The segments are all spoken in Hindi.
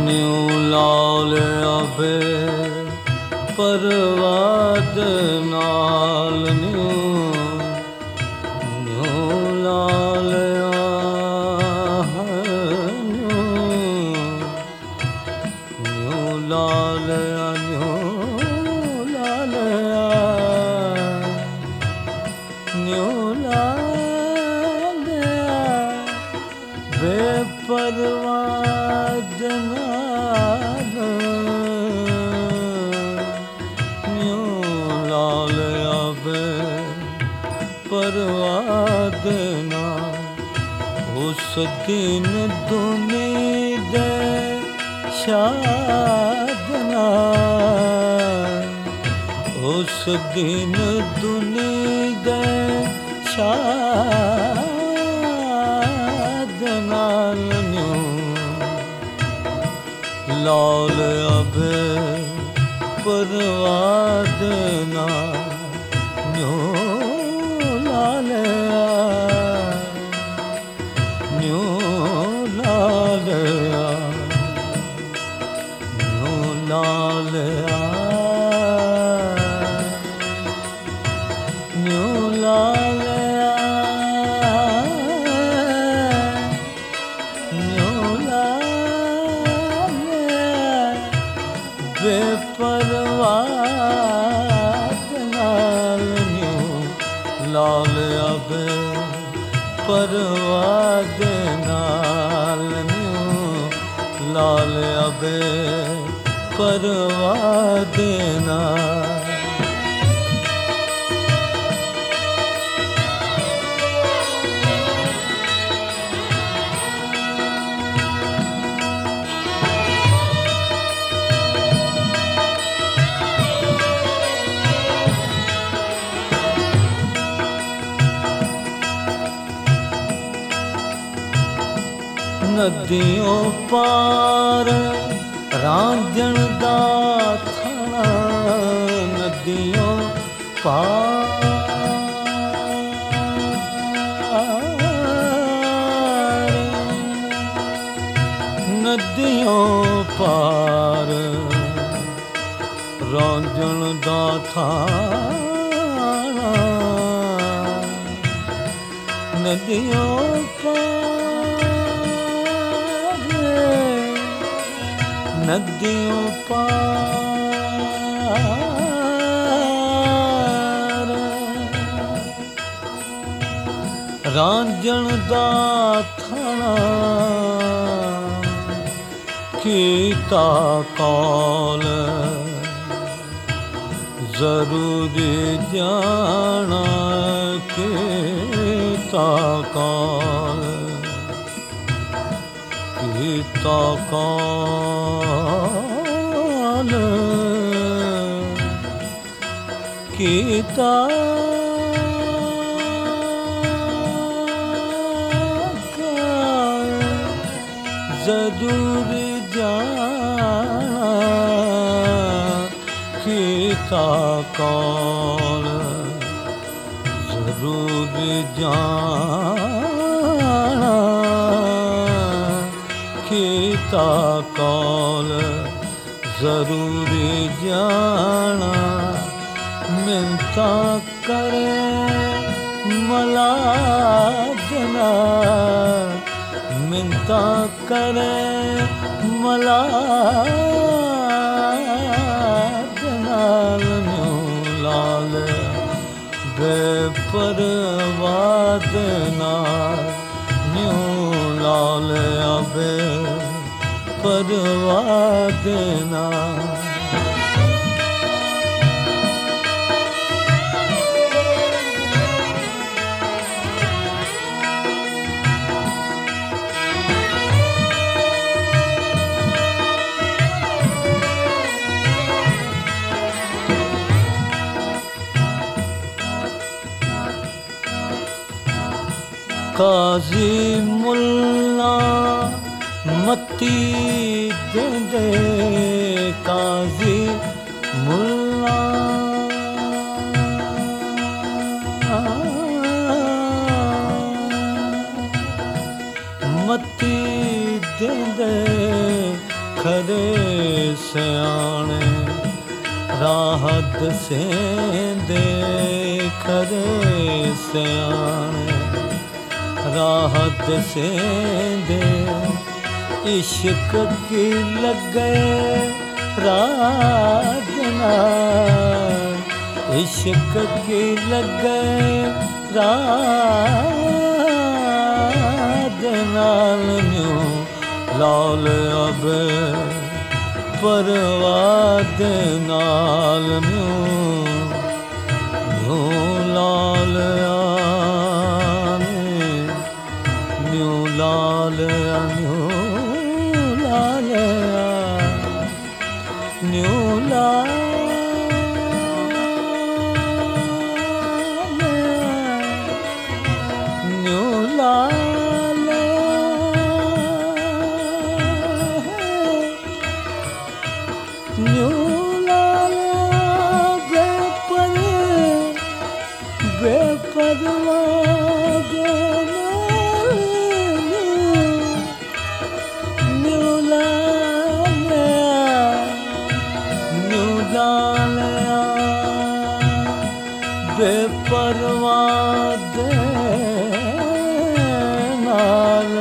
न्यू लाल अबे परवाद नाल न्यू लाल न्यू लाल न्यू लाल बेपरवाद नाल न्यू लाल अबे परवाद नाल उस दिन दुनीद शादना उस दिन दुनीद शादना न्यू लाल अबे परवाद नाल न्यू लाल न्यू लाल न्यू लाल न्यू लाल न्यू लाल बेपरवाद नाल न्यू लाल अबे परवाद नाल न्यू लाल अबे परवाद नाल नदियों पार रांझण दा थाना नदियों पार नदियों पार रांझण दा थाना नदियों पार नदियों पार रांझण दा थाना कीता कौल जरूरी जाना कीता कौल कीता कौल कीता जरूर जाना कीता कौल जरूर जाना कीता कौल जरूर जाना मिन्ता करे मलाजना मिन्ता करे मलाजना न्यू लाल बेपरवाद नाल न्यू लाल अबे परवाद नाल काजी मुल्ला मती देंदे काजी मुल्ला मती देंदे खरे सियाणे राह दसेंदे खरे सियाणे राह दसेंदे इश्क की लगे राजना इश्क की लगे राजनाल न्यू लाल अब परवाद नाल न्यू लाल न्यू लाल न्यू लाल न्यू लाल न्यू लाल न्यू लाल बेपरवा बेपरवा दे नाल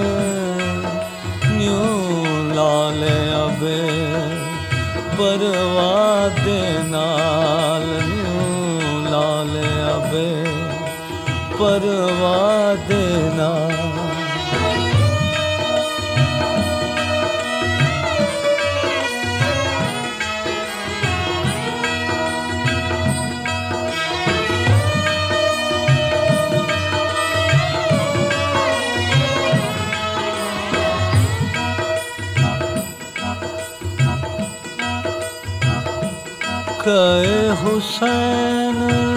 न्यू लाल अबे परवा दे नाल न्यू लाल अबे परवा दे नाल कहे हुसैन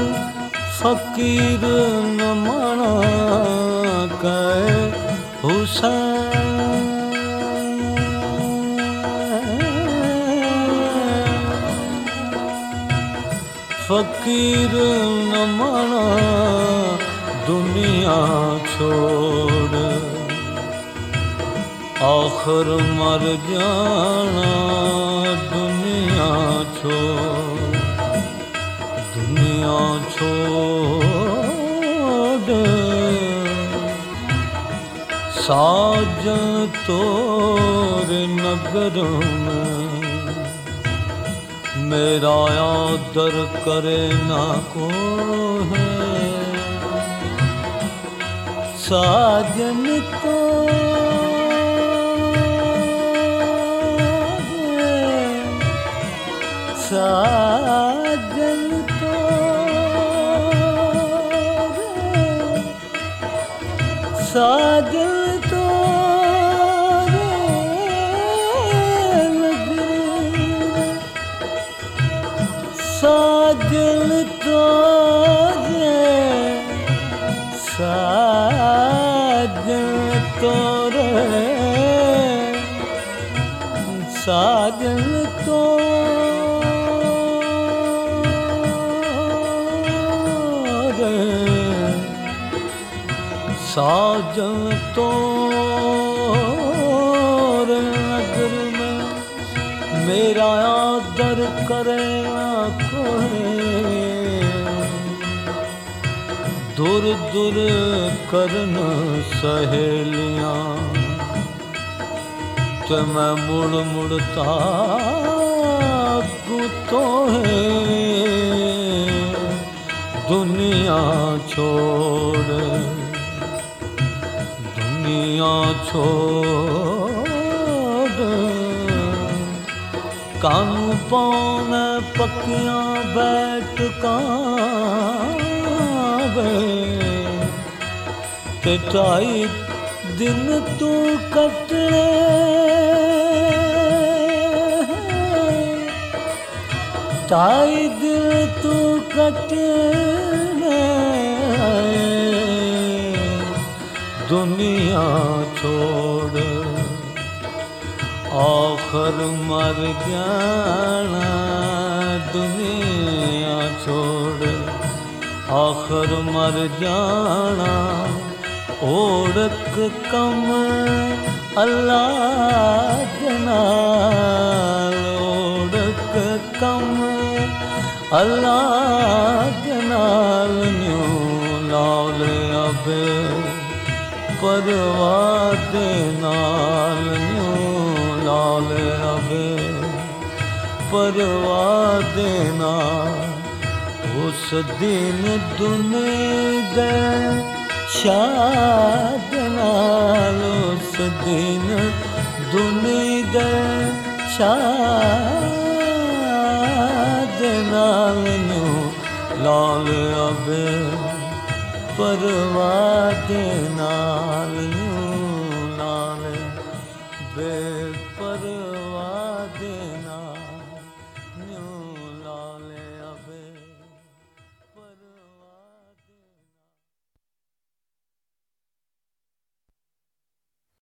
फकीर न माना कहे हुसैन फकीर न माना दुनिया छोड़ आखिर मर जाना दुनिया छोड़ दुनिया छोड़ साजन तोरे नगर में मेरा आदर करे ना को है साजन तो साजन तो साजन तो साजन तो साजन तो साजन तो साजन तोर नगर में मेरा आदर करे कोई दूर दूर करन सहेलियां ते मैं मुड़ मुड़ता तो है दुनिया छोड़ दुनिया छोड़ कानू पान पकिया बैठ कावे ते ढाई दिन तू कटले ढाई दिन तू कटले दुनिया छोड़ आखिर मर जाना दुनिया छोड़ आखिर मर जाना ओढ़क कम अल्लाह दे नाल ओढ़क कम अल्लाह दे नाल न्यू लाले अबे परवाह दे नाल न्यू लाले अबे परवाह दे नाल उस दिन दुनिया दे शाद नाल उस दिन दुनिया दे शाद नाल न्यू लाल अबे परवाह दे नाल न्यू लाल बे परवाह दे नाल न्यू